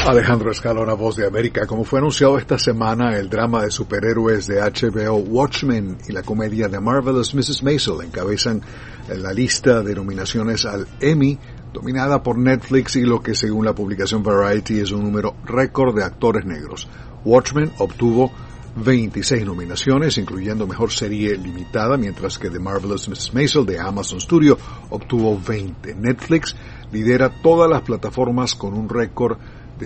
Alejandro Escalona, Voz de América. Como fue anunciado esta semana, el drama de superhéroes de HBO Watchmen y la comedia The Marvelous Mrs. Maisel encabezan la lista de nominaciones al Emmy, dominada por Netflix y lo que según la publicación Variety es un número récord de actores negros. Watchmen obtuvo 26 nominaciones, incluyendo Mejor Serie Limitada, mientras que The Marvelous Mrs. Maisel de Amazon Studio obtuvo 20. Netflix lidera todas las plataformas con un récord de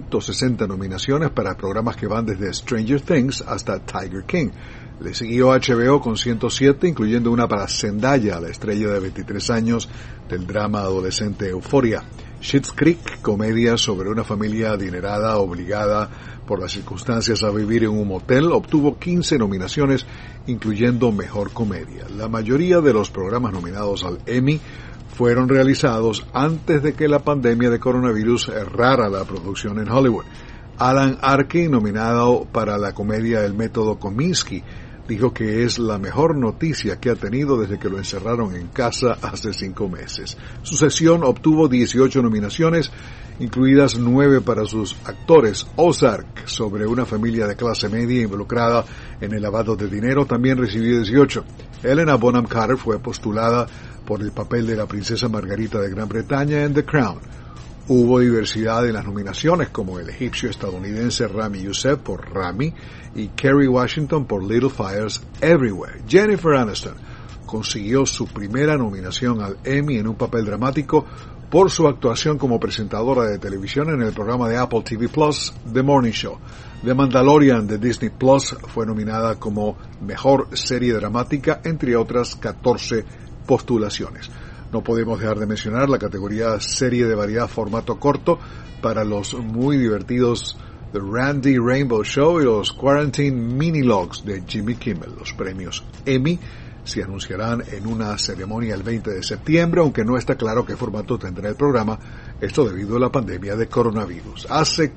160 nominaciones para programas que van desde Stranger Things hasta Tiger King. Le siguió HBO con 107, incluyendo una para Zendaya, la estrella de 23 años del drama adolescente Euphoria. Schitt's Creek, comedia sobre una familia adinerada obligada por las circunstancias a vivir en un motel, obtuvo 15 nominaciones, incluyendo Mejor Comedia. La mayoría de los programas nominados al Emmy fueron realizados antes de que la pandemia de coronavirus errara la producción en Hollywood. Alan Arkin, nominado para la comedia El Método Kominsky, dijo que es la mejor noticia que ha tenido desde que lo encerraron en casa hace 5 meses. Succession obtuvo 18 nominaciones, incluidas 9 para sus actores. Ozark, sobre una familia de clase media involucrada en el lavado de dinero, también recibió 18. Helena Bonham Carter fue postulada por el papel de la princesa Margarita de Gran Bretaña en The Crown. Hubo diversidad en las nominaciones, como el egipcio-estadounidense Rami Youssef por Rami y Kerry Washington por Little Fires Everywhere. Jennifer Aniston consiguió su primera nominación al Emmy en un papel dramático por su actuación como presentadora de televisión en el programa de Apple TV Plus, The Morning Show. The Mandalorian de Disney Plus fue nominada como Mejor Serie Dramática, entre otras 14 postulaciones. No podemos dejar de mencionar la categoría Serie de Variedad Formato Corto para los muy divertidos The Randy Rainbow Show y los Quarantine Minilogs de Jimmy Kimmel. Los premios Emmy se anunciarán en una ceremonia el 20 de septiembre, aunque no está claro qué formato tendrá el programa, esto debido a la pandemia de coronavirus. Hace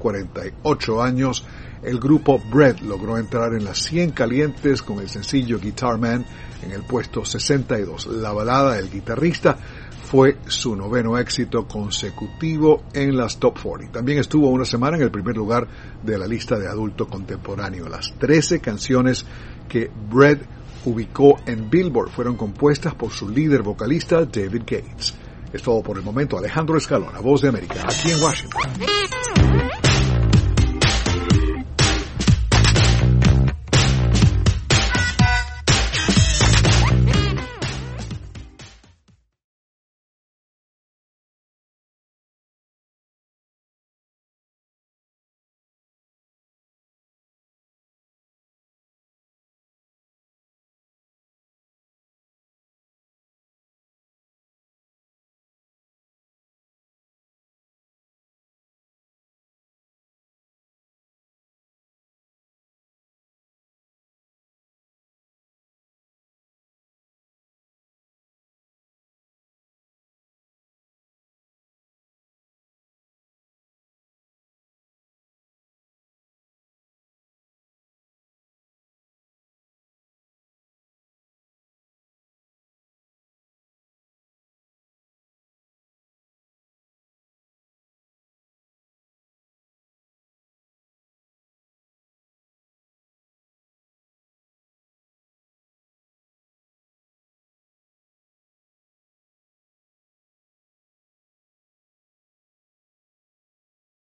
48 años, el grupo Bread logró entrar en las 100 calientes con el sencillo Guitar Man en el puesto 62. La balada El Guitarrista fue su 9º éxito consecutivo en las Top 40. También estuvo una semana en el primer lugar de la lista de adulto contemporáneo. Las 13 canciones que Bread ubicó en Billboard fueron compuestas por su líder vocalista David Gates. Es todo por el momento. Alejandro Escalona, Voz de América, aquí en Washington.